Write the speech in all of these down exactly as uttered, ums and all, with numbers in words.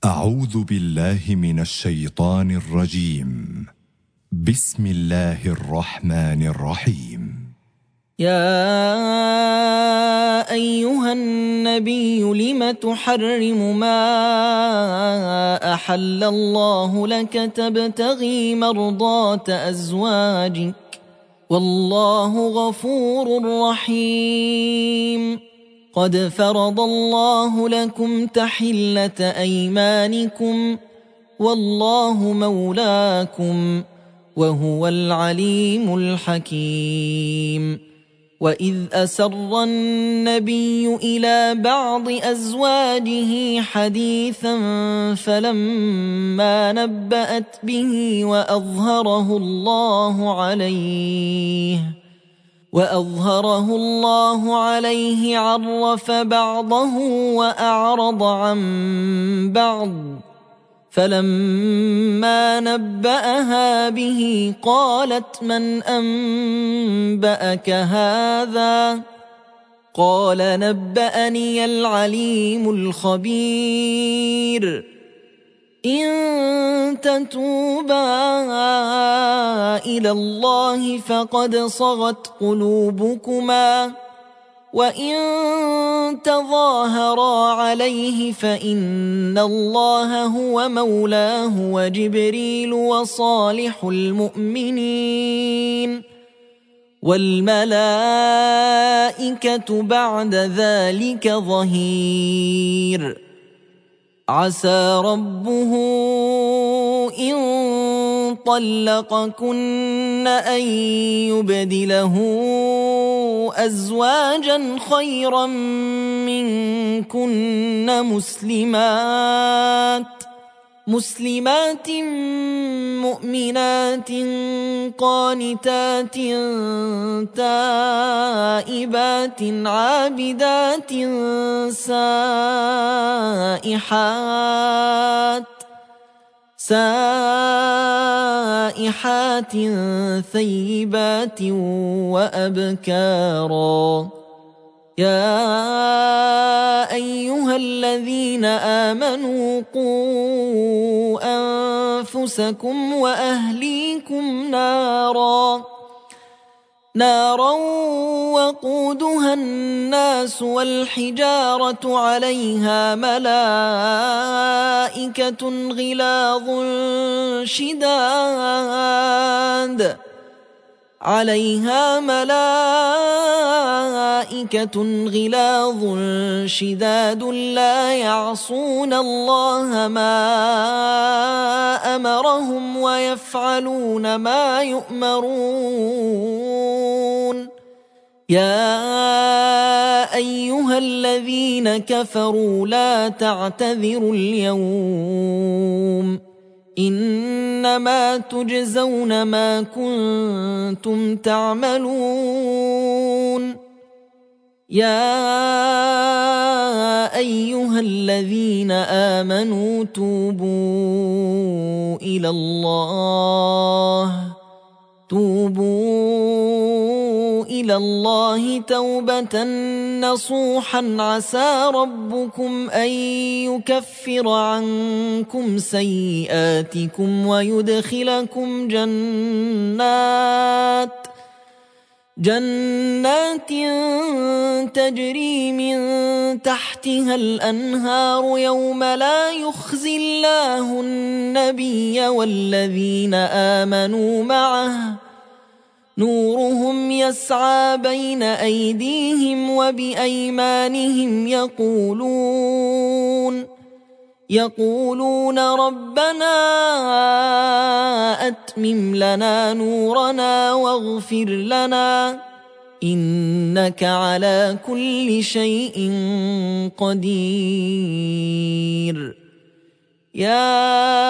أعوذ بالله من الشيطان الرجيم. بسم الله الرحمن الرحيم. يا أيها النبي لم تحرم ما أحل الله لك تبتغي مرضات أزواجك والله غفور رحيم. قد فرض الله لكم تحلة أيمانكم والله مولاكم وهو العليم الحكيم. وإذ أسر النبي إلى بعض أزواجه حديثا فلما نبأت به وأظهره الله عليه وأظهره الله عليه عرف بعضه وأعرض عن بعض فلما نبأها به قالت من أنبأك هذا؟ قال نبأني العليم الخبير. إن تتوبا إلى الله فقد صغت قلوبكما وإن تظاهرا عليه فإن الله هو مولاه وجبريل وصالح المؤمنين والملائكة بعد ذلك ظهير. عسى ربه إن طلقكن أن يبدله أزواجا خيرا منكن مسلمات مسلمات مؤمنات قانتات تائبات عابدات سائحات سائحات ثيبات وأبكارا. يا أيها الذين آمنوا قوا أنفسكم وأهليكم نارا نارا وقودها الناس والحجارة عليها ملائكة غلاظ شداد عليها ملائكة غلاظ شداد لا يعصون الله ما أمرهم ويفعلون ما يؤمرون. يا أيها الذين كفروا لا تعتذروا اليوم إنما تجزون ما كنتم تعملون. يا أيها الذين آمنوا توبوا إلى الله توبوا إلى الله توبة نصوحا عسى ربكم أن يكفر عنكم سيئاتكم ويدخلكم جنات جنات تجري من تحتها الأنهار يوم لا يخزي الله النبي والذين آمنوا معه نورهم يسعى بين أيديهم وبأيمانهم يقولون يقولون ربنا أتمم لنا نورنا واغفر لنا إنك على كل شيء قدير. يا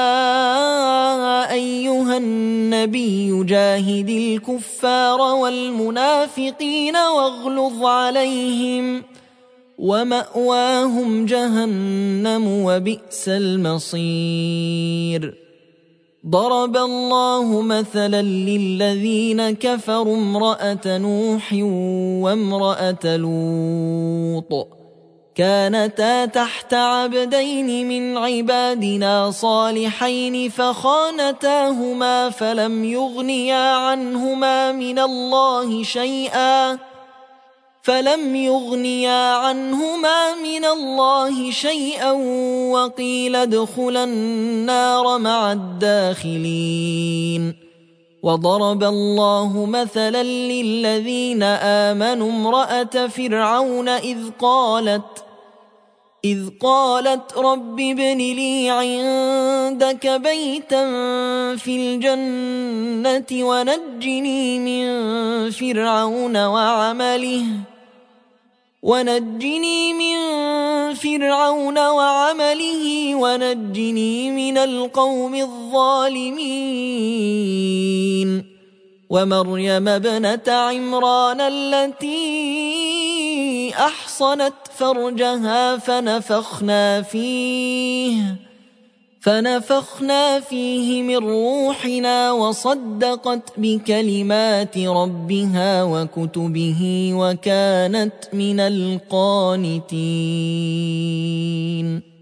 أيها النبي جاهد الكفار والمنافقين واغلظ عليهم ومأواهم جهنم وبئس المصير. ضرب الله مثلا للذين كفروا امرأة نوح وامرأة لوط كانتا تحت عبدين من عبادنا صالحين فخانتاهما فلم يغنيا عنهما من الله شيئا فلم يغنيا عنهما من الله شيئا وقيل ادخلا النار مع الداخلين. وضرب الله مثلا للذين آمنوا امرأة فرعون إذ قالت إذ قالت رب ابن لي عندك بيتا في الجنة ونجني من فرعون وعمله ونجني من فرعون وعمله ونجني من القوم الظالمين. ومريم ابنة عمران التي أحصنت فرجها فنفخنا فيه فنفخنا فيه من روحنا وصدقت بكلمات ربها وكتبه وكانت من القانتين.